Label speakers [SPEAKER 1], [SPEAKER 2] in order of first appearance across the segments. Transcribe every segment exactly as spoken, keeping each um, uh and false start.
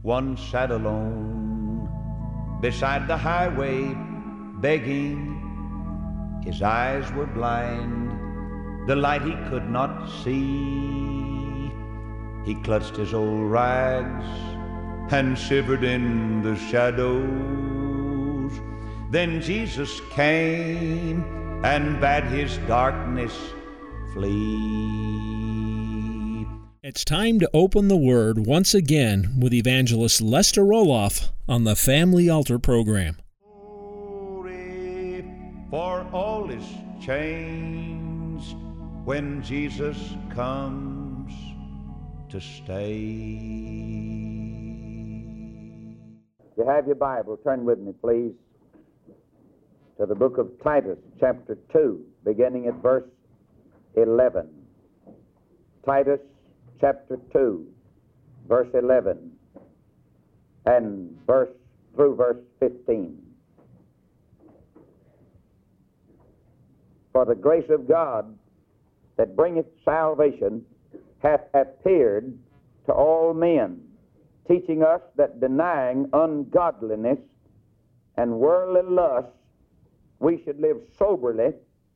[SPEAKER 1] one sat alone beside the highway begging. His eyes were blind, the light he could not see. He clutched his old rags and shivered in the shadows. Then Jesus came and bade his darkness flee.
[SPEAKER 2] It's time to open the Word once again with Evangelist Lester Roloff on the Family Altar program.
[SPEAKER 1] Glory, for all is changed when Jesus comes to stay.
[SPEAKER 3] If you have your Bible, turn with me, please, to the book of Titus, chapter two, beginning at verse eleven. Titus, chapter two, verse eleven, and verse through verse fifteen. For the grace of God that bringeth salvation hath appeared to all men, teaching us that denying ungodliness and worldly lust, we should live soberly,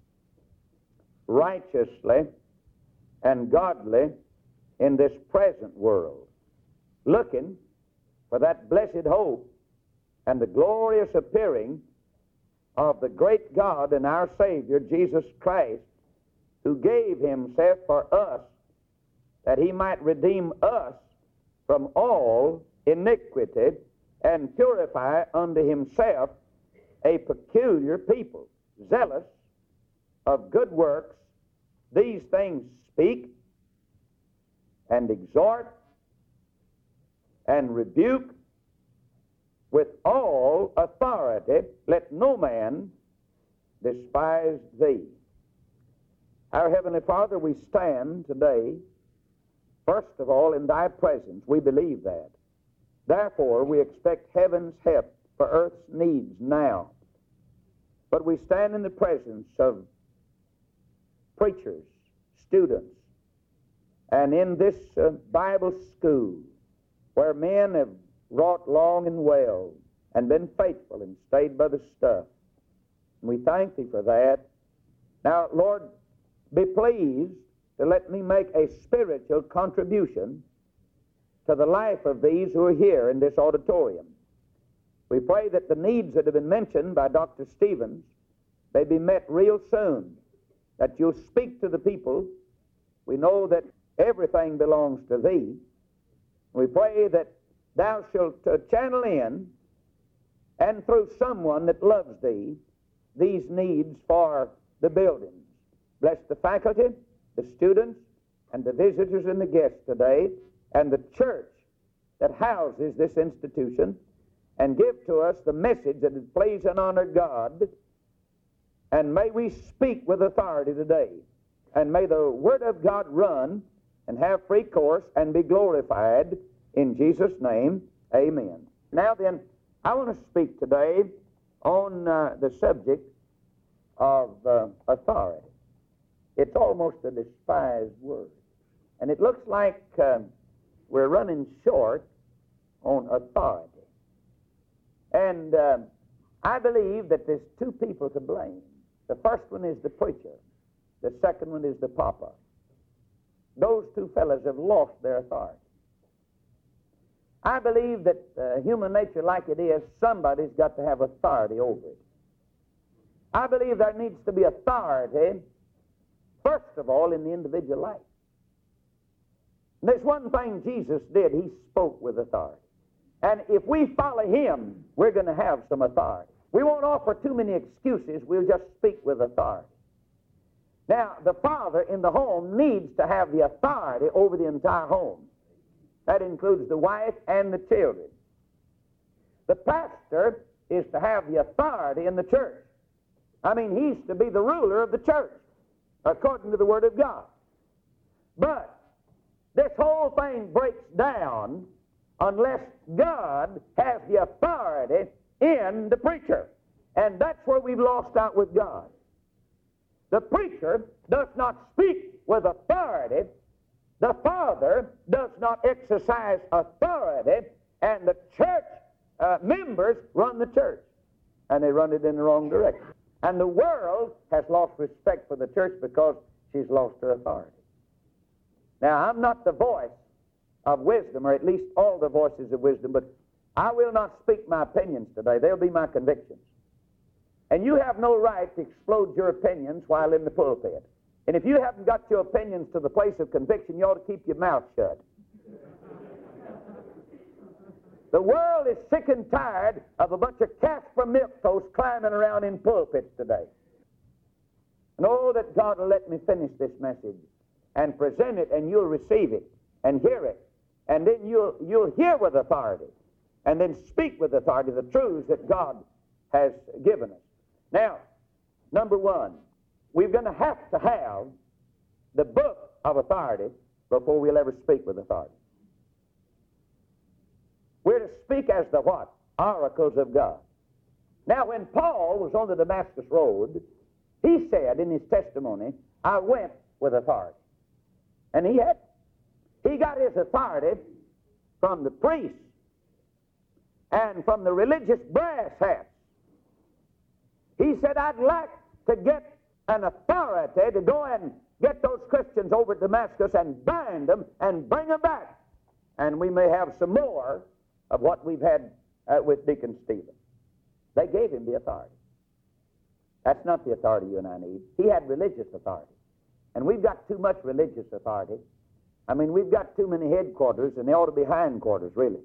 [SPEAKER 3] righteously, and godly in this present world, looking for that blessed hope and the glorious appearing of the great God and our Savior, Jesus Christ, who gave himself for us, that he might redeem us from all iniquity and purify unto himself a peculiar people, zealous of good works. These things speak and exhort and rebuke with all authority. Let no man despise thee. Our Heavenly Father, we stand today, first of all, in thy presence. We believe that. Therefore, we expect heaven's help for earth's needs now. But we stand in the presence of preachers, students, and in this uh, Bible school where men have wrought long and well and been faithful and stayed by the stuff. And we thank thee for that. Now, Lord, be pleased to let me make a spiritual contribution to the life of these who are here in this auditorium. We pray that the needs that have been mentioned by Doctor Stevens may be met real soon, that you'll speak to the people. We know that everything belongs to thee. We pray that thou shalt uh, channel in, and through someone that loves thee, these needs for the buildings. Bless the faculty, the students, and the visitors and the guests today, and the church that houses this institution, and give to us the message that it please and honor God. And may we speak with authority today, and may the Word of God run and have free course and be glorified. In Jesus' name, amen. Now then, I want to speak today on uh, the subject of uh, authority. It's almost a despised word. And it looks like uh, we're running short on authority. And uh, I believe that there's two people to blame. The first one is the preacher. The second one is the papa. Those two fellows have lost their authority. I believe that uh, human nature like it is, somebody's got to have authority over it. I believe there needs to be authority, first of all, in the individual life. And there's one thing Jesus did. He spoke with authority. And if we follow him, we're going to have some authority. We won't offer too many excuses. We'll just speak with authority. Now, the father in the home needs to have the authority over the entire home. That includes the wife and the children. The pastor is to have the authority in the church. I mean, he's to be the ruler of the church, according to the Word of God. But this whole thing breaks down unless God has the authority in the preacher. And that's where we've lost out with God. The preacher does not speak with authority. The father does not exercise authority And the church uh, members run the church, and they run it in the wrong direction. And the world has lost respect for the church because she's lost her authority. Now, I'm not the voice of wisdom, or at least all the voices of wisdom, but I will not speak my opinions today. They'll be my convictions. And you have no right to explode your opinions while in the pulpit. And if you haven't got your opinions to the place of conviction, you ought to keep your mouth shut. The world is sick and tired of a bunch of Casper milk toasts climbing around in pulpits today. And oh, that God will let me finish this message and present it, and you'll receive it and hear it. And then you'll, you'll hear with authority and then speak with authority the truths that God has given us. Now, number one, we're going to have to have the book of authority before we'll ever speak with authority. We're to speak as the what? Oracles of God. Now, when Paul was on the Damascus Road, he said in his testimony, I went with authority. And he had. He got his authority from the priests and from the religious brass hats. He said, I'd like to get an authority to go and get those Christians over at Damascus and bind them and bring them back. And we may have some more of what we've had uh, with Deacon Stephen. They gave him the authority. That's not the authority you and I need. He had religious authority. And we've got too much religious authority. I mean, we've got too many headquarters, and they ought to be hindquarters, really.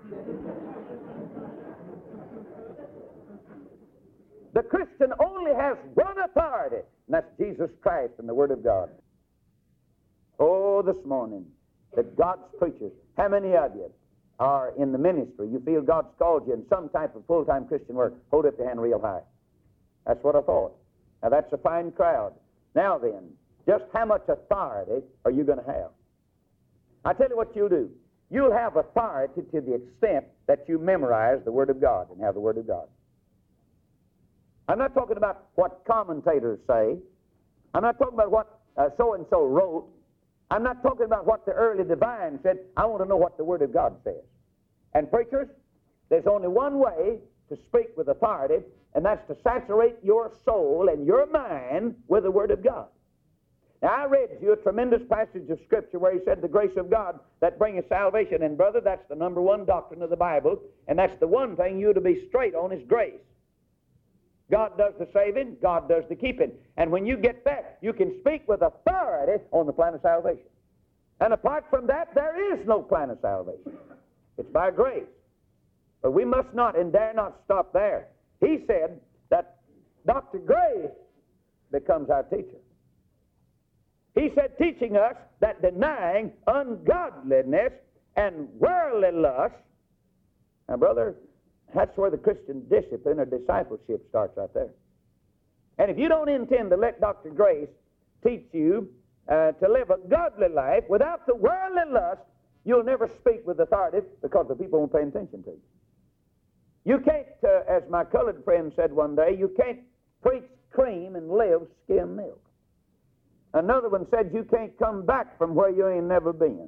[SPEAKER 3] The Christian only has one authority, and that's Jesus Christ and the Word of God. Oh, this morning, that God's preachers, how many of you are in the ministry? You feel God's called you in some type of full-time Christian work. Hold up your hand real high. That's what I thought. Now, that's a fine crowd. Now then, just how much authority are you going to have? I tell you what you'll do. You'll have authority to the extent that you memorize the Word of God and have the Word of God. I'm not talking about what commentators say. I'm not talking about what uh, so-and-so wrote. I'm not talking about what the early divines said. I want to know what the Word of God says. And preachers, there's only one way to speak with authority, and that's to saturate your soul and your mind with the Word of God. Now, I read to you a tremendous passage of Scripture where he said, the grace of God that bringeth salvation. And, brother, that's the number one doctrine of the Bible, and that's the one thing you to be straight on is grace. God does the saving, God does the keeping. And when you get that, you can speak with authority on the plan of salvation. And apart from that, there is no plan of salvation. It's by grace. But we must not and dare not stop there. He said that Doctor Grace becomes our teacher. He said, teaching us that denying ungodliness and worldly lust. Now, brother, that's where the Christian discipline or discipleship starts right there. And if you don't intend to let Doctor Grace teach you uh, to live a godly life without the worldly lust, you'll never speak with authority because the people won't pay attention to you. You can't, uh, as my colored friend said one day, you can't preach cream and live skim milk. Another one said, you can't come back from where you ain't never been.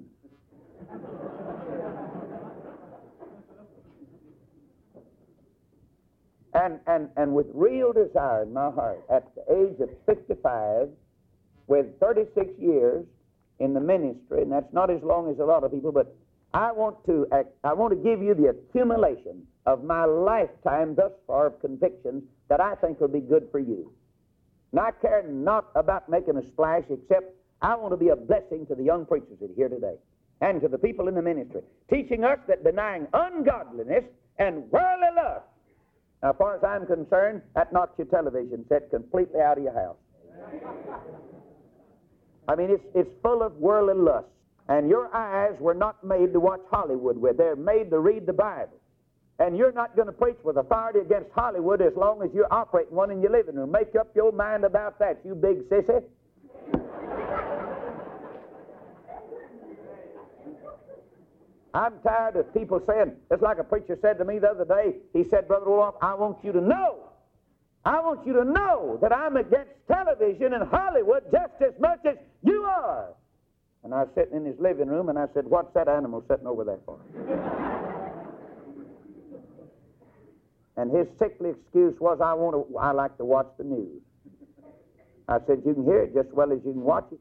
[SPEAKER 3] and, and, and with real desire in my heart, at the age of fifty-five, with thirty-six years in the ministry, and that's not as long as a lot of people, but I want to, I want to give you the accumulation of my lifetime thus far of convictions that I think will be good for you. And I care not about making a splash, except I want to be a blessing to the young preachers that are here today and to the people in the ministry, teaching us that denying ungodliness and worldly lust. Now, as far as I'm concerned, that knocks your television set completely out of your house. I mean, it's, it's full of worldly lust. And your eyes were not made to watch Hollywood with. They're made to read the Bible. And you're not going to preach with authority against Hollywood as long as you're operating one in your living room. Make up your mind about that, you big sissy. I'm tired of people saying, it's like a preacher said to me the other day, he said, Brother Roloff, I want you to know, I want you to know that I'm against television and Hollywood just as much as you are. And I was sitting in his living room, and I said, what's that animal sitting over there for? And his sickly excuse was, I want to, I like to watch the news. I said, you can hear it just as well as you can watch it.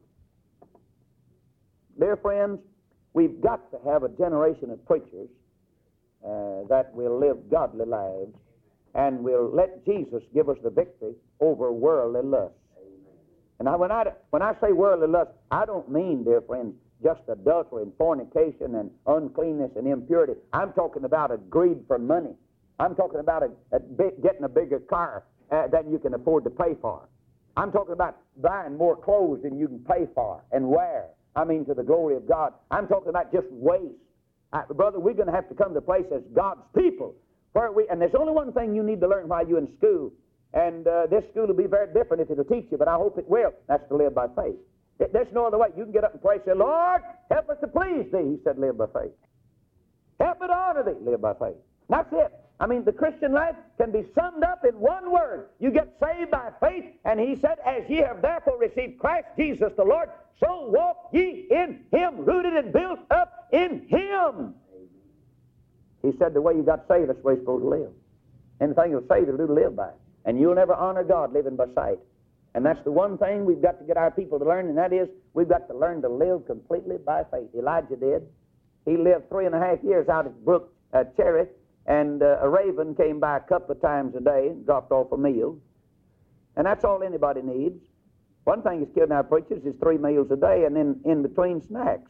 [SPEAKER 3] Dear friends, we've got to have a generation of preachers uh, that will live godly lives and will let Jesus give us the victory over worldly lust. And I, when, I, when I say worldly lust, I don't mean, dear friends, just adultery and fornication and uncleanness and impurity. I'm talking about a greed for money. I'm talking about a, a big, getting a bigger car uh, than you can afford to pay for. I'm talking about buying more clothes than you can pay for and wear. I mean, to the glory of God. I'm talking about just waste. Uh, brother, we're going to have to come to a place as God's people. Where we, and there's only one thing you need to learn while you're in school. And uh, this school will be very different if it'll teach you, but I hope it will. That's to live by faith. It, there's no other way. You can get up and pray and say, Lord, help us to please Thee. He said, live by faith. Help me to honor Thee. Live by faith. That's it. I mean, the Christian life can be summed up in one word. You get saved by faith, and He said, as ye have therefore received Christ Jesus the Lord, so walk ye in Him, rooted and built up in Him. He said the way you got saved, that's the way you're supposed to live. Anything you'll save, you'll do to live by. And you'll never honor God living by sight. And that's the one thing we've got to get our people to learn, and that is we've got to learn to live completely by faith. Elijah did. He lived three and a half years out at Brook uh, Cherry, and uh, a raven came by a couple of times a day and dropped off a meal. And that's all anybody needs. One thing that's killing our preachers is three meals a day and then in between snacks.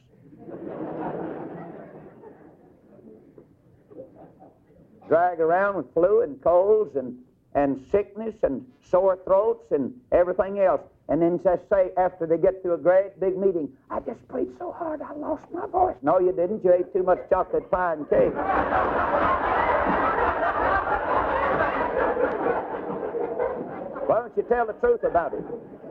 [SPEAKER 3] Drag around with flu and colds and, and sickness and sore throats and everything else. And then just say, after they get to a great big meeting, I just preached so hard I lost my voice. No, you didn't. You ate too much chocolate pie and cake. Why don't you tell the truth about it?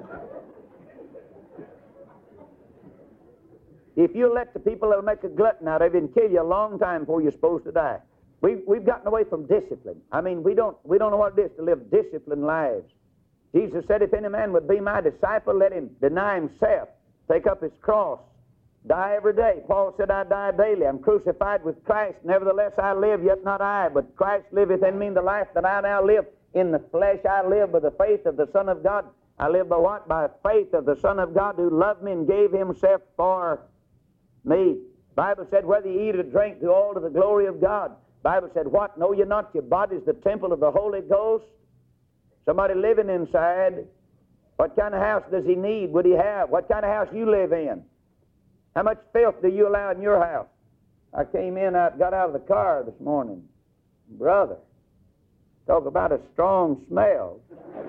[SPEAKER 3] If you let the people that'll make a glutton out of you and kill you a long time before you're supposed to die. We've, we've gotten away from discipline. I mean, we don't, we don't know what it is to live disciplined lives. Jesus said, if any man would be my disciple, let him deny himself, take up his cross, die every day. Paul said, I die daily. I'm crucified with Christ. Nevertheless, I live, yet not I, but Christ liveth in me. The life that I now live in the flesh, I live by the faith of the Son of God. I live by what? By faith of the Son of God who loved me and gave himself for me. Bible said, whether you eat or drink, do all to the glory of God. Bible said, what? Know ye not your body's the temple of the Holy Ghost? Somebody living inside. What kind of house does he need? Would he have? What kind of house you live in? How much filth do you allow in your house? I came in, I got out of the car this morning. Brother, talk about a strong smell.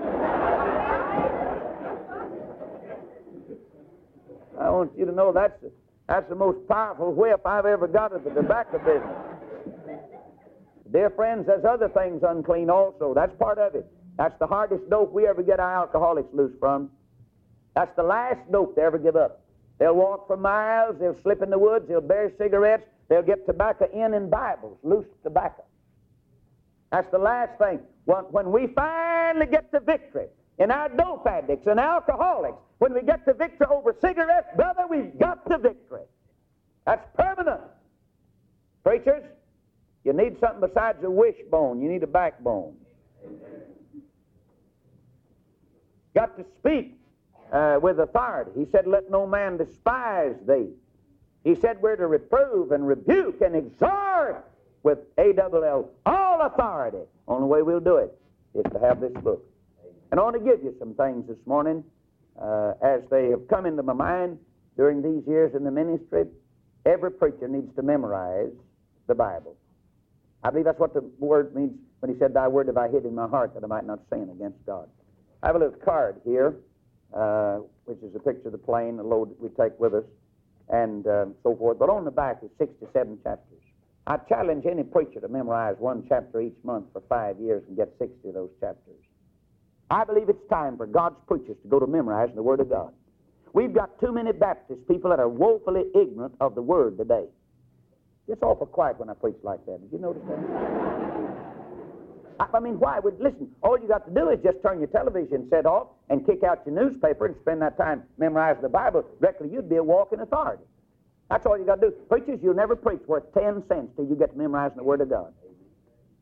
[SPEAKER 3] I want you to know that's the, that's the most powerful whiff I've ever got of the tobacco business. Dear friends, there's other things unclean also. That's part of it. That's the hardest dope we ever get our alcoholics loose from. That's the last dope they ever give up. They'll walk for miles, they'll slip in the woods, they'll bury cigarettes, they'll get tobacco in in Bibles, loose tobacco. That's the last thing. When, when we finally get to victory in our dope addicts and alcoholics, when we get to victory over cigarettes, brother, we've got the victory. That's permanent. Preachers, you need something besides a wishbone. You need a backbone. Got to speak uh, with authority. He said, let no man despise thee. He said we're to reprove and rebuke and exhort with A double L, all authority. Only way we'll do it is to have this book. And I want to give you some things this morning uh, as they have come into my mind during these years in the ministry. Every preacher needs to memorize the Bible. I believe that's what the word means when he said, thy word have I hid in my heart that I might not sin against God. I have a little card here, uh, which is a picture of the plane, the load that we take with us, and uh, so forth. But on the back is sixty-seven chapters. I challenge any preacher to memorize one chapter each month for five years and get sixty of those chapters. I believe it's time for God's preachers to go to memorizing the Word of God. We've got too many Baptist people that are woefully ignorant of the Word today. It's awful quiet when I preach like that. Did you notice that? I, I mean, why? Would listen, all you got to do is just turn your television set off and kick out your newspaper and spend that time memorizing the Bible. Directly, you'd be a walking authority. That's all you got to do. Preachers, you'll never preach worth ten cents till you get to memorizing the Word of God.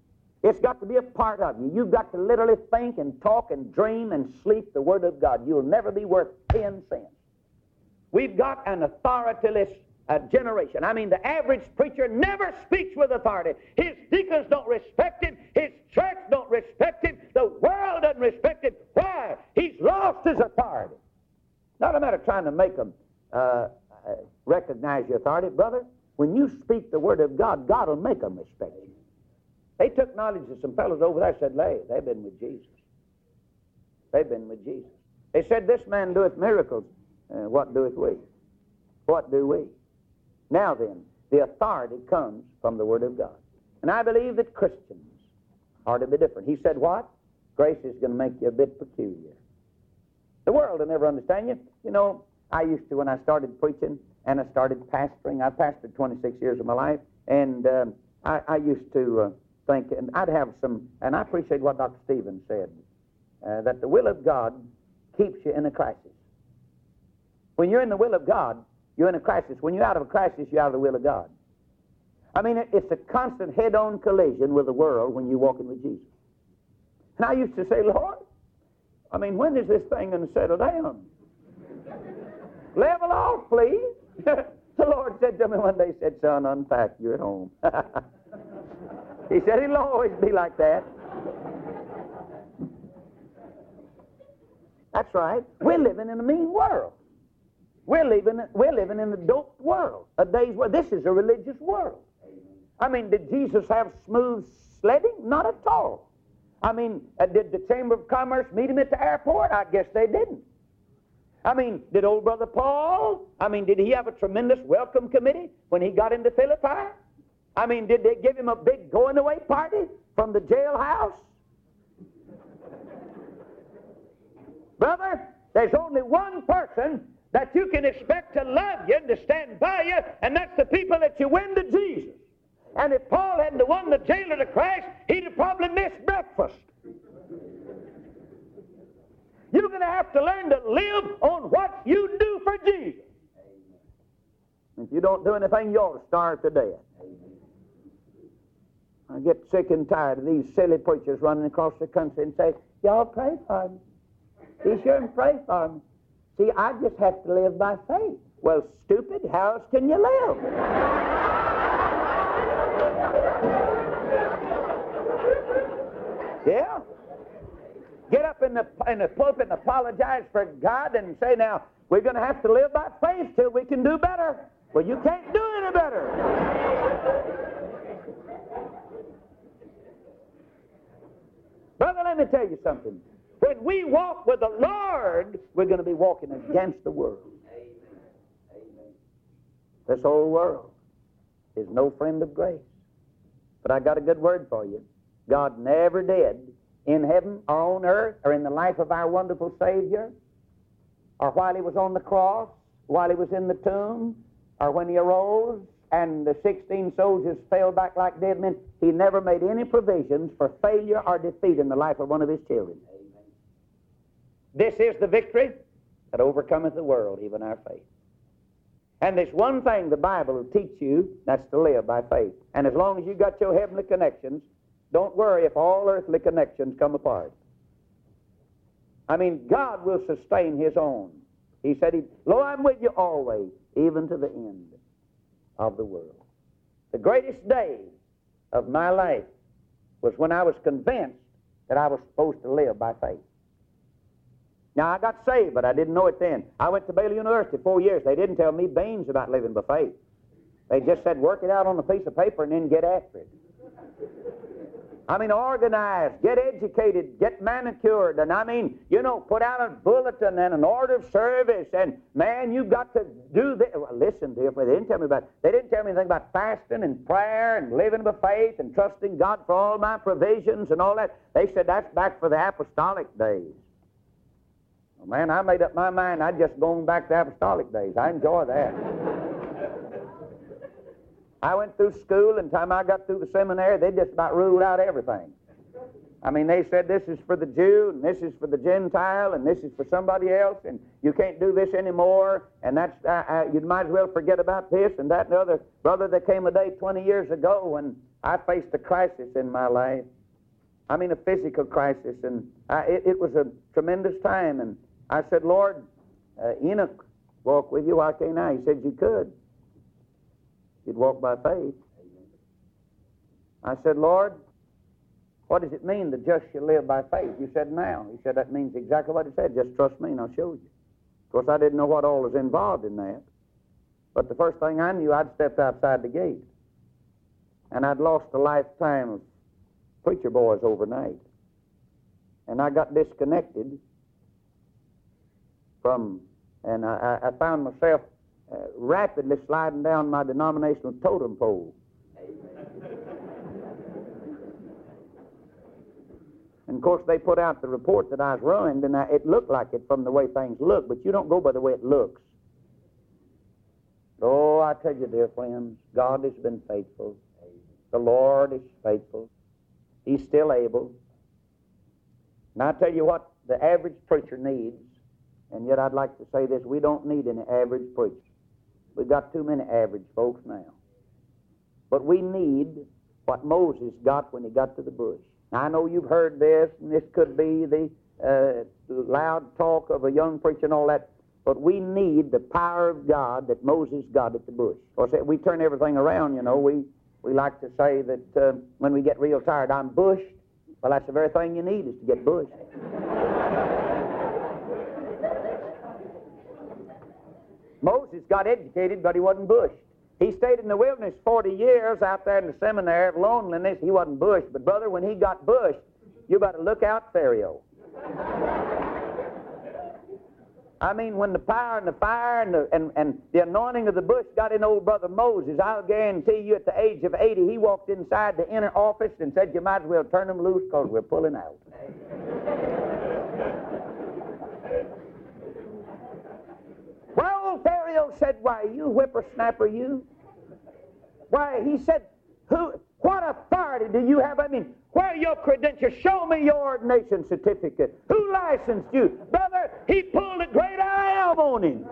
[SPEAKER 3] It's got to be a part of you. You've got to literally think and talk and dream and sleep the Word of God. You'll never be worth ten cents. We've got an authorityless uh, generation. I mean, the average preacher never speaks with authority. His deacons don't respect him. His church don't respect him. The world doesn't respect him. Why? He's lost his authority. Not a matter of trying to make them uh, uh, recognize your authority. Brother, when you speak the Word of God, God will make them respect you. They took knowledge of some fellows over there and said, Lay, they've been with Jesus. They've been with Jesus. They said, This man doeth miracles. Uh, what doeth we? What do we? Now then, the authority comes from the Word of God. And I believe that Christians are to be different. He said what? Grace is going to make you a bit peculiar. The world will never understand you. You know, I used to, when I started preaching and I started pastoring, I pastored twenty-six years of my life, and um, I, I used to uh, think, and I'd have some, and I appreciate what Doctor Stevens said, uh, that the will of God keeps you in a crisis. When you're in the will of God, you're in a crisis. When you're out of a crisis, you're out of the will of God. I mean, it, it's a constant head-on collision with the world when you're walking with Jesus. And I used to say, Lord, I mean, when is this thing going to settle down? Level off, please. The Lord said to me one day, he said, Son, unpack, you're at home. He said, it'll always be like that. That's right. We're living in a mean world. We're living, we're living in a doped world, a day's world. This is a religious world. I mean, did Jesus have smooth sledding? Not at all. I mean, uh, did the Chamber of Commerce meet him at the airport? I guess they didn't. I mean, did old brother Paul, I mean, did he have a tremendous welcome committee when he got into Philippi? I mean, did they give him a big going-away party from the jailhouse? Brother, there's only one person that you can expect to love you and to stand by you, and that's the people that you win to Jesus. And if Paul hadn't won the jailer to Christ, he'd have probably missed breakfast. You're going to have to learn to live on what you do for Jesus. If you don't do anything, you ought to starve to death. I get sick and tired of these silly preachers running across the country and say, y'all pray for me. Be sure and pray for me. See, I just have to live by faith. Well, stupid, how else can you live? Yeah? Get up in the, in the pulpit and apologize for God and say, now, we're going to have to live by faith till we can do better. Well, you can't do any better. Brother, let me tell you something. When we walk with the Lord, we're going to be walking against the world. This whole world is no friend of grace. But I got a good word for you. God never did, in heaven or on earth or in the life of our wonderful Savior, or while he was on the cross, while he was in the tomb, or when he arose and the sixteen soldiers fell back like dead men, he never made any provisions for failure or defeat in the life of one of his children. Amen. This is the victory that overcometh the world, even our faith. And there's one thing the Bible will teach you, that's to live by faith. And as long as you got your heavenly connections, don't worry if all earthly connections come apart. I mean, God will sustain his own. He said, Lo, I'm with you always, even to the end of the world. The greatest day of my life was when I was convinced that I was supposed to live by faith. Now, I got saved, but I didn't know it then. I went to Baylor University four years. They didn't tell me beans about living by faith. They just said, work it out on a piece of paper and then get after it. I mean, organize, get educated, get manicured, and I mean, you know, put out a bulletin and an order of service, and man, you've got to do this. Well, listen, dear, they didn't tell me about, they didn't tell me anything about fasting and prayer and living by faith and trusting God for all my provisions and all that. They said that's back for the apostolic days. Well, man, I made up my mind I'd just go back to apostolic days. I enjoy that. I went through school, and time I got through the seminary, they just about ruled out everything. I mean, they said this is for the Jew, and this is for the Gentile, and this is for somebody else, and you can't do this anymore, and that's uh, uh, you might as well forget about this and that and the other. Brother, there came a day twenty years ago when I faced a crisis in my life. I mean, a physical crisis, and I, it, it was a tremendous time. And I said, Lord, uh, Enoch walk with you. Why can't I? He said, you could. You'd walk by faith. I said, Lord, what does it mean the just shall live by faith? You said now. He said, that means exactly what it said. Just trust me and I'll show you. Of course, I didn't know what all was involved in that. But the first thing I knew, I'd stepped outside the gate. And I'd lost a lifetime of preacher boys overnight. And I got disconnected from, and I, I found myself uh, rapidly sliding down my denominational totem pole. And of course, they put out the report that I was ruined, and I, it looked like it from the way things look, but you don't go by the way it looks. Oh, I tell you, dear friends, God has been faithful. The Lord is faithful. He's still able. And I tell you what the average preacher needs, and yet I'd like to say this, we don't need any average preacher. We've got too many average folks now. But we need what Moses got when he got to the bush. Now, I know you've heard this, and this could be the uh, loud talk of a young preacher and all that, but we need the power of God that Moses got at the bush. Of course, we turn everything around, you know. We, we like to say that uh, when we get real tired, I'm bushed. Well, that's the very thing you need, is to get bushed. Moses got educated, but he wasn't bushed. He stayed in the wilderness forty years out there in the seminary of loneliness. He wasn't bushed. But, brother, when he got bushed, you better look out, Pharaoh. I mean, when the power and the fire and the, and, and the anointing of the bush got in old brother Moses, I'll guarantee you at the age of eighty, he walked inside the inner office and said, you might as well turn them loose because we're pulling out. Well, old Pharaoh said, why, you whippersnapper, you. Why, he said, who? What authority do you have? I mean, where are your credentials? Show me your ordination certificate. Who licensed you? Brother, he pulled a great I am on him.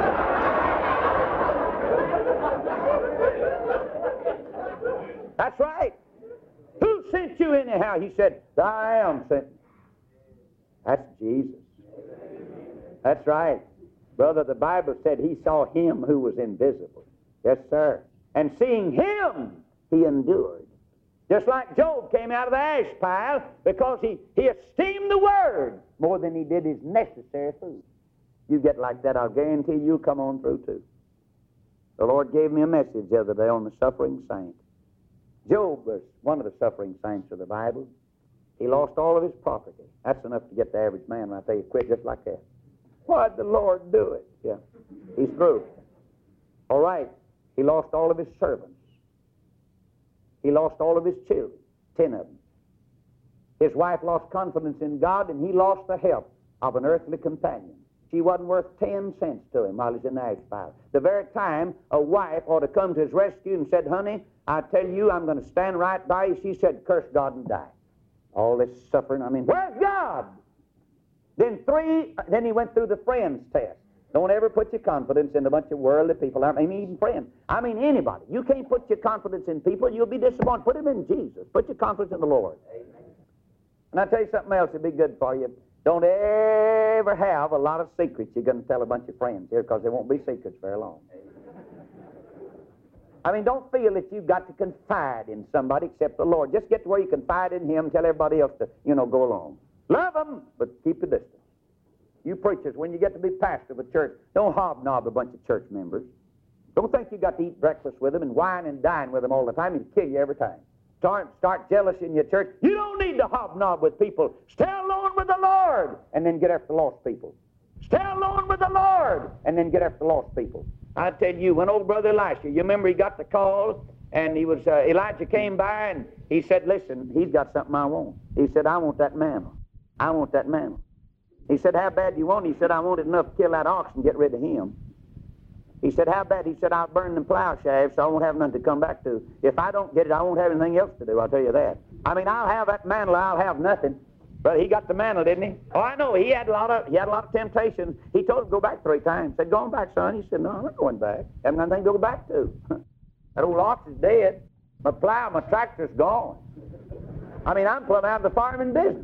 [SPEAKER 3] That's right. Who sent you anyhow? He said, the I am sent. That's Jesus. That's right. Brother, the Bible said he saw him who was invisible. Yes, sir. And seeing him, he endured. Just like Job came out of the ash pile because he, he esteemed the Word more than he did his necessary food. You get like that, I'll guarantee you'll come on through too. The Lord gave me a message the other day on the suffering saint. Job was one of the suffering saints of the Bible. He lost all of his property. That's enough to get the average man right there. He quit just like that. Why'd the Lord do it? Yeah, he's through. All right, he lost all of his servants. He lost all of his children, ten of them. His wife lost confidence in God, and he lost the help of an earthly companion. She wasn't worth ten cents to him while he's in the ash pile. The very time a wife ought to come to his rescue and said, honey, I tell you, I'm going to stand right by you. She said, curse God and die. All this suffering, I mean, where's God? Then three, then he went through the friends test. Don't ever put your confidence in a bunch of worldly people. I mean, even friends. I mean, anybody. You can't put your confidence in people. You'll be disappointed. Put them in Jesus. Put your confidence in the Lord. Amen. And I'll tell you something else that'd be good for you. Don't ever have a lot of secrets you're going to tell a bunch of friends here, because there won't be secrets very long. I mean, don't feel that you've got to confide in somebody except the Lord. Just get to where you confide in Him and tell everybody else to, you know, go along. Love them, but keep the distance. You preachers, when you get to be pastor of a church, don't hobnob a bunch of church members. Don't think you got to eat breakfast with them and wine and dine with them all the time. It'll kill you every time. Start, start jealous in your church. You don't need to hobnob with people. Stay alone with the Lord and then get after lost people. Stay alone with the Lord and then get after lost people. I tell you, when old brother Elisha, you remember he got the call, and he was uh, Elijah came by and he said, listen, he's got something I want. He said, I want that mantle. I want that mantle. He said, how bad do you want it? He said, I want it enough to kill that ox and get rid of him. He said, how bad? He said, I'll burn them plow shafts, so I won't have nothing to come back to. If I don't get it, I won't have anything else to do, I'll tell you that. I mean, I'll have that mantle, I'll have nothing. But he got the mantle, didn't he? Oh, I know, he had a lot of he had a lot of temptations. He told him to go back three times. Said, go on back, son. He said, no, I'm not going back. I haven't got anything to go back to. That old ox is dead. My plow, my tractor's gone. I mean, I'm plumb out of the farming business.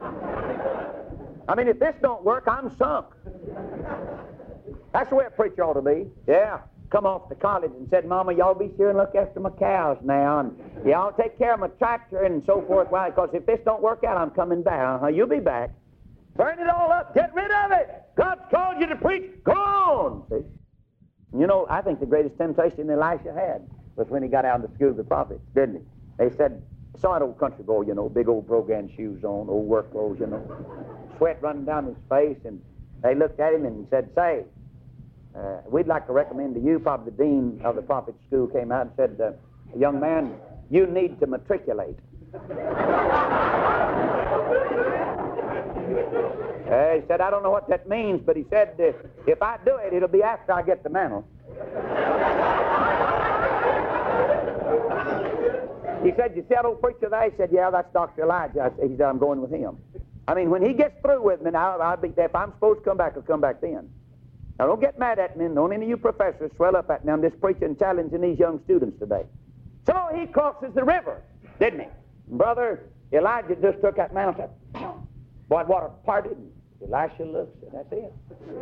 [SPEAKER 3] I mean, if this don't work, I'm sunk. That's the way a preacher ought to be. Yeah. Come off to college and said, Mama, y'all be sure and look after my cows now, and y'all take care of my tractor and so forth. Why? Because if this don't work out, I'm coming back. Uh-huh, you'll be back. Burn it all up. Get rid of it. God's called you to preach. Go on. See? You know, I think the greatest temptation Elisha had was when he got out of the school of the prophets, didn't he? They said, saw an old country boy, you know, big old brogan shoes on, old work clothes, you know, sweat running down his face, and they looked at him and said, say, uh, we'd like to recommend to you, probably the dean of the prophet school came out and said, uh, young man, you need to matriculate. Uh, he said, I don't know what that means, but he said, uh, if I do it, it'll be after I get the mantle. He said, you see that old preacher there? He said, yeah, that's Doctor Elijah. I said, he said, I'm going with him. I mean, when he gets through with me, now, I'll be, if I'm supposed to come back, I'll come back then. Now, don't get mad at me. Don't any of you professors swell up at me. I'm just preaching and challenging these young students today. So he crosses the river, didn't he? Brother Elijah just took that mantle and said, boy, water parted. Elisha looks, and that's it.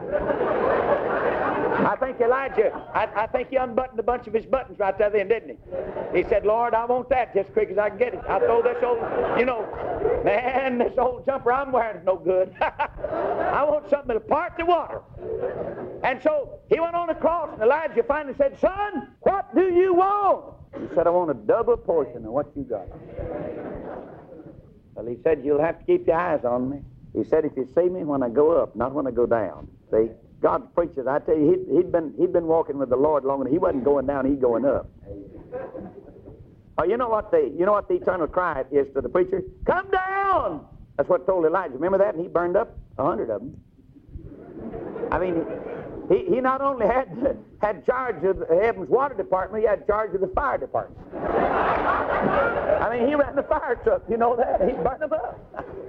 [SPEAKER 3] I think Elijah, I, I think he unbuttoned a bunch of his buttons right there then, didn't he? He said, Lord, I want that just quick as I can get it. I throw this old, you know, man, this old jumper I'm wearing is no good. I want something that'll part the water. And so he went on across, and Elijah finally said, son, what do you want? He said, I want a double portion of what you got. Well, he said, you'll have to keep your eyes on me. He said, if you see me when I go up, not when I go down. See, God's preachers, I tell you, he'd, he'd been he'd been walking with the Lord long enough. He wasn't going down, he's going up. Oh, you know what the you know what the eternal cry is to the preacher? Come down! That's what told Elijah. Remember that? And he burned up a hundred of them. I mean, he, he not only had had charge of heaven's water department, he had charge of the fire department. I mean, he ran the fire truck. You know that? He burned them up.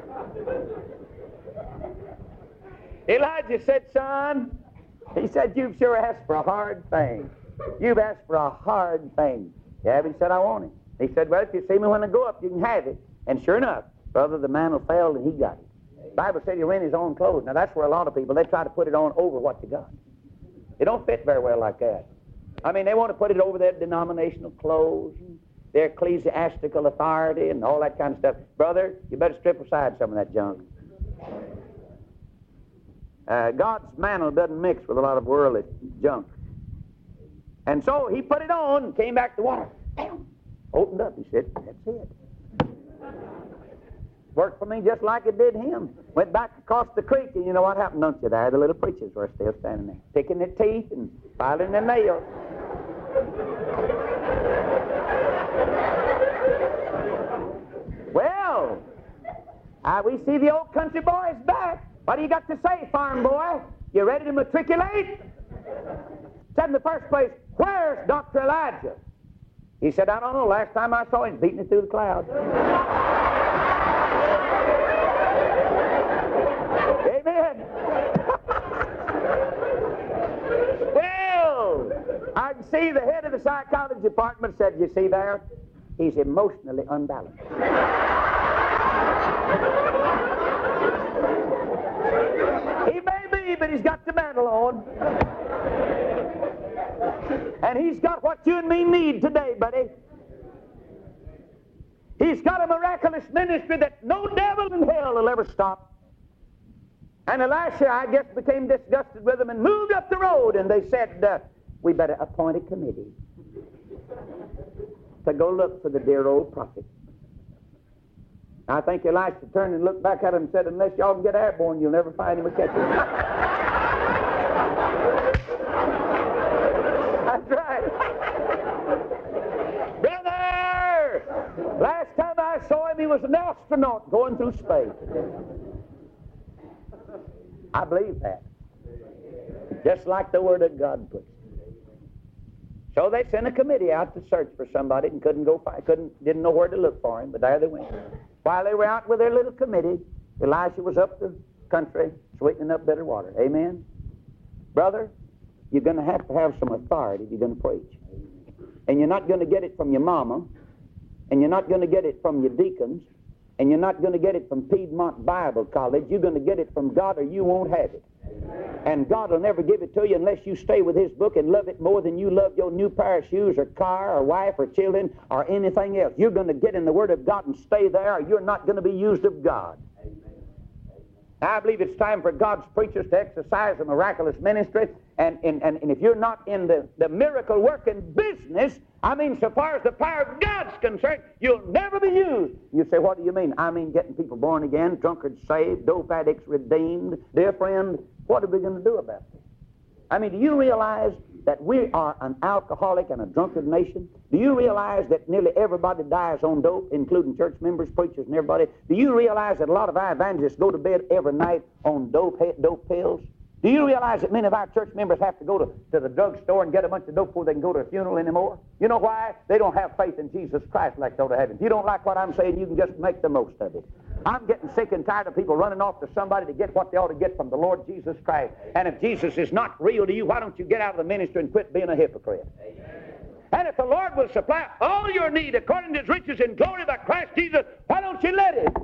[SPEAKER 3] Elijah said, son, he said, you've sure asked for a hard thing. You've asked for a hard thing. Yeah, but he said, I want it. He said, well, if you see me when I go up, you can have it. And sure enough, brother, the mantle fell and he got it. The Bible said he rent his own clothes. Now, that's where a lot of people, they try to put it on over what you got. It don't fit very well like that. I mean, they want to put it over their denominational clothes, and their ecclesiastical authority, and all that kind of stuff. Brother, you better strip aside some of that junk. Uh, God's mantle doesn't mix with a lot of worldly junk. And so he put it on and came back to water. Bam! Opened up. He said, that's it. Worked for me just like it did him. Went back across the creek, and you know what happened, don't you, there? The little preachers were still standing there, picking their teeth and filing their nails. Well, uh, we see the old country boys back. What do you got to say, farm boy? You ready to matriculate? Said in the first place, where's Doctor Elijah? He said, I don't know. Last time I saw him, beating it through the clouds. Amen. Well, I can see the head of the psychology department said, you see there? He's emotionally unbalanced. He may be, but he's got the mantle on. And he's got what you and me need today, buddy. He's got a miraculous ministry that no devil in hell will ever stop. And Elisha, I guess, became disgusted with him and moved up the road, and they said, uh, we better appoint a committee to go look for the dear old prophet. I think Elisha turned and looked back at him and said, unless y'all can get airborne, you'll never find him or catch him. That's right. Brother! Last time I saw him, he was an astronaut going through space. I believe that. Just like the Word of God puts it. So they sent a committee out to search for somebody and couldn't go find, couldn't, didn't know where to look for him, but there they went. While they were out with their little committee, Elisha was up the country sweetening up bitter water. Amen? Brother, you're going to have to have some authority if you're going to preach. And you're not going to get it from your mama, and you're not going to get it from your deacons, And you're not going to get it from Piedmont Bible College. You're going to get it from God, or you won't have it. And God will never give it to you unless you stay with His book and love it more than you love your new pair of shoes or car or wife or children or anything else. You're going to get in the Word of God and stay there, or you're not going to be used of God. I believe it's time for God's preachers to exercise a miraculous ministry. And, and, and, and if you're not in the, the miracle-working business, I mean, so far as the power of God's concerned, you'll never be used. You say, what do you mean? I mean getting people born again, drunkards saved, dope addicts redeemed. Dear friend, what are we going to do about this? I mean, do you realize that we are an alcoholic and a drunkard nation? Do you realize that nearly everybody dies on dope, including church members, preachers, and everybody? Do you realize that a lot of our evangelists go to bed every night on dope, dope pills? Do you realize that many of our church members have to go to, to the drugstore and get a bunch of dope before they can go to a funeral anymore? You know why? They don't have faith in Jesus Christ like they ought to have. If you don't like what I'm saying, you can just make the most of it. I'm getting sick and tired of people running off to somebody to get what they ought to get from the Lord Jesus Christ. And if Jesus is not real to you, why don't you get out of the ministry and quit being a hypocrite? Amen. And if the Lord will supply all your need according to His riches in glory by Christ Jesus, why don't you let it?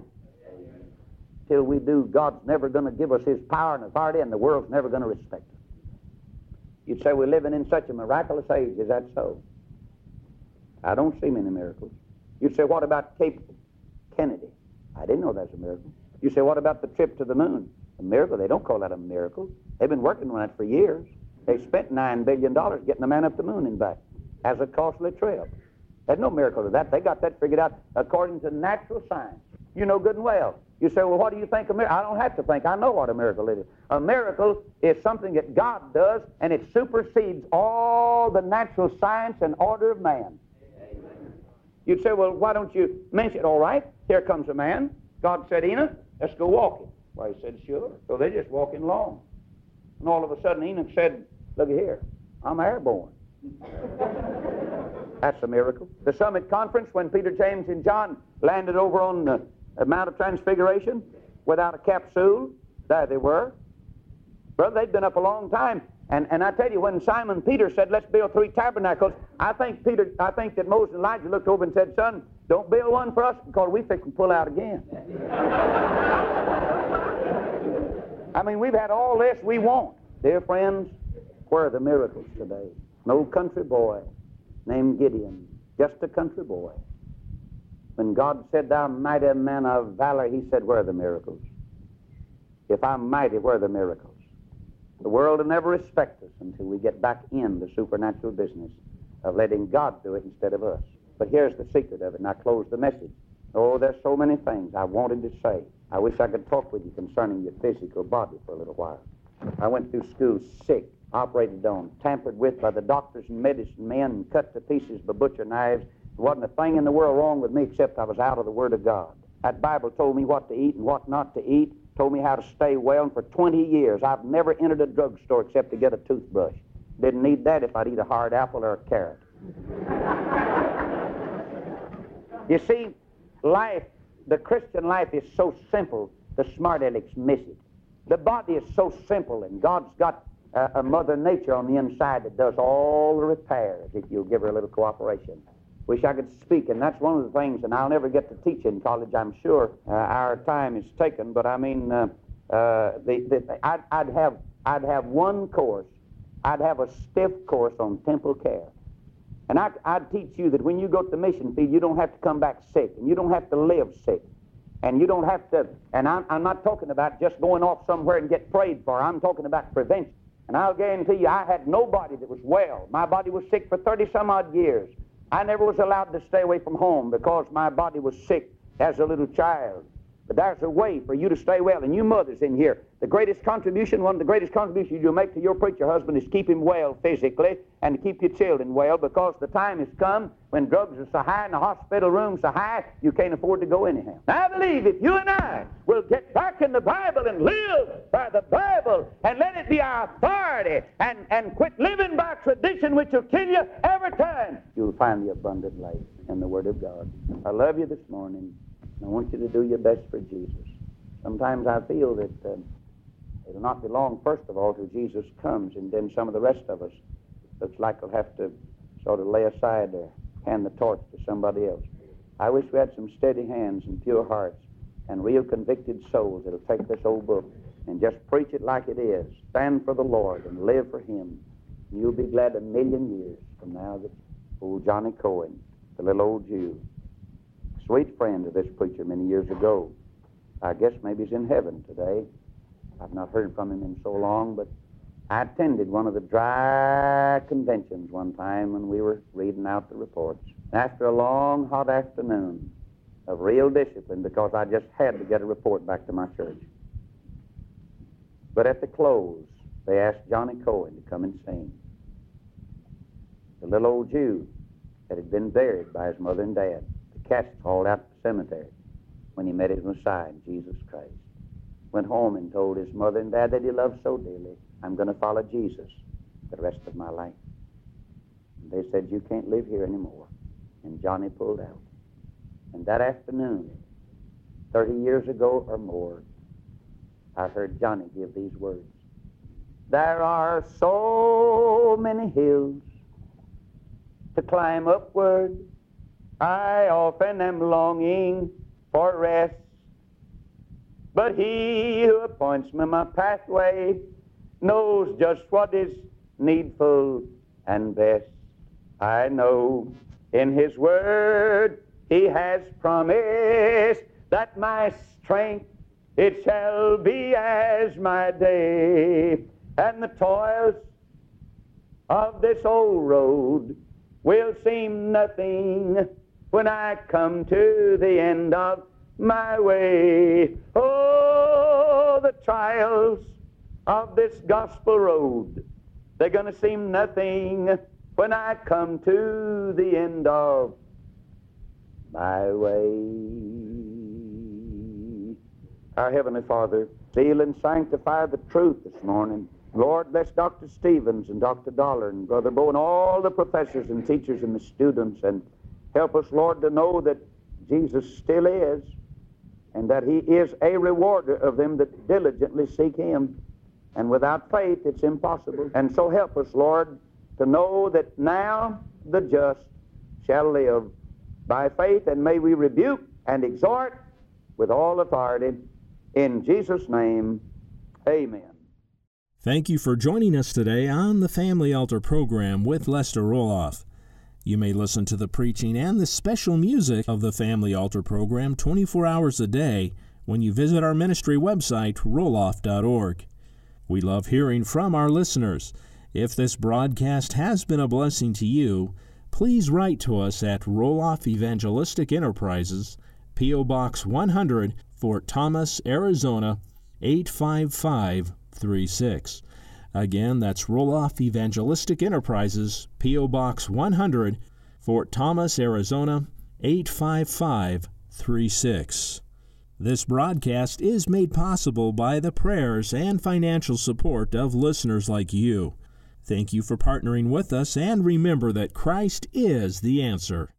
[SPEAKER 3] Till we do, God's never going to give us His power and authority, and the world's never going to respect us. You'd say we're living in such a miraculous age. Is that so? I don't see many miracles. You'd say, what about Cape Kennedy? I didn't know that's a miracle. You say, what about the trip to the moon? A miracle? They don't call that a miracle. They've been working on that for years. They spent nine billion dollars getting a man up the moon and back as a costly trip. There's no miracle to that. They got that figured out according to natural science. You know good and well. You say, well, what do you think a miracle? I don't have to think. I know what a miracle is. A miracle is something that God does, and it supersedes all the natural science and order of man. Amen. You'd say, well, why don't you mention it? All right, here comes a man. God said, Enoch, let's go walking. Well, he said, sure. So they're just walking along. And all of a sudden, Enoch said, look here, I'm airborne. That's a miracle. The Summit Conference, when Peter, James, and John landed over on the The Mount of Transfiguration without a capsule, there they were. Brother, they'd been up a long time. And, and I tell you, when Simon Peter said, let's build three tabernacles, I think Peter, I think that Moses and Elijah looked over and said, son, don't build one for us because we think we pull out again. I mean, we've had all this we want. Dear friends, where are the miracles today? An old country boy named Gideon, just a country boy. When God said, thou mighty man of valor, He said, where are the miracles? If I'm mighty, where are the miracles? The world will never respect us until we get back in the supernatural business of letting God do it instead of us. But here's the secret of it, and I close the message. Oh, there's so many things I wanted to say. I wish I could talk with you concerning your physical body for a little while. I went through school sick, operated on, tampered with by the doctors and medicine men, and cut to pieces by butcher knives. There wasn't a thing in the world wrong with me except I was out of the Word of God. That Bible told me what to eat and what not to eat, told me how to stay well, and for twenty years I've never entered a drugstore except to get a toothbrush. Didn't need that if I'd eat a hard apple or a carrot. You see, life, the Christian life is so simple, the smart alecks miss it. The body is so simple, and God's got a, a Mother Nature on the inside that does all the repairs if you'll give her a little cooperation. Wish I could speak, and that's one of the things, and I'll never get to teach in college, I'm sure. Uh, our time is taken, but I mean, uh, uh, the, the, I'd, I'd, have, I'd have one course. I'd have a stiff course on temple care. And I, I'd teach you that when you go to the mission field, you don't have to come back sick, and you don't have to live sick. And you don't have to, and I'm, I'm not talking about just going off somewhere and get prayed for. I'm talking about prevention. And I'll guarantee you, I had nobody that was well. My body was sick for thirty some odd years. I never was allowed to stay away from home because my body was sick as a little child. But there's a way for you to stay well. And you mothers in here, the greatest contribution, one of the greatest contributions you'll make to your preacher husband is keep him well physically and to keep your children well, because the time has come when drugs are so high and the hospital rooms so high, you can't afford to go anyhow. I believe if you and I will get back in the Bible and live by the Bible and let it be our authority and, and quit living by tradition which will kill you every time, you'll find the abundant life in the Word of God. I love you this morning. I want you to do your best for Jesus. Sometimes I feel that uh, it'll not be long, first of all, till Jesus comes, and then some of the rest of us looks like we'll have to sort of lay aside or hand the torch to somebody else. I wish we had some steady hands and pure hearts and real convicted souls that'll take this old book and just preach it like it is. Stand for the Lord and live for Him. And you'll be glad a million years from now that old Johnny Cohen, the little old Jew, sweet friend of this preacher many years ago, I guess maybe he's in heaven today. I've not heard from him in so long, but I attended one of the dry conventions one time when we were reading out the reports. After a long, hot afternoon of real discipline, because I just had to get a report back to my church. But at the close, they asked Johnny Cohen to come and sing. The little old Jew that had been buried by his mother and dad, the casket hauled out to the cemetery when he met his Messiah, Jesus Christ. Went home and told his mother and dad that he loved so dearly, I'm going to follow Jesus the rest of my life. And they said, you can't live here anymore. And Johnny pulled out. And that afternoon, thirty years ago or more, I heard Johnny give these words. There are so many hills to climb upward. I often am longing for rest. But He who appoints me my pathway knows just what is needful and best. I know in His word He has promised that my strength, it shall be as my day, and the toils of this old road will seem nothing when I come to the end of my way. Oh, the trials of this gospel road, they're going to seem nothing when I come to the end of my way. Our Heavenly Father, seal and sanctify the truth this morning. Lord, bless Doctor Stevens and Doctor Dollar and Brother Bo and all the professors and teachers and the students, and help us, Lord, to know that Jesus still is, and that He is a rewarder of them that diligently seek Him. And without faith, it's impossible. And so help us, Lord, to know that now the just shall live by faith, and may we rebuke and exhort with all authority. In Jesus' name, amen.
[SPEAKER 2] Thank you for joining us today on the Family Altar program with Lester Roloff. You may listen to the preaching and the special music of the Family Altar program twenty-four hours a day when you visit our ministry website, roloff dot org. We love hearing from our listeners. If this broadcast has been a blessing to you, please write to us at Roloff Evangelistic Enterprises, P O. Box one hundred, Fort Thomas, Arizona, eight five five three six. Again, that's Roloff Evangelistic Enterprises, P O. Box one hundred, Fort Thomas, Arizona, eight five five three six. This broadcast is made possible by the prayers and financial support of listeners like you. Thank you for partnering with us, and remember that Christ is the answer.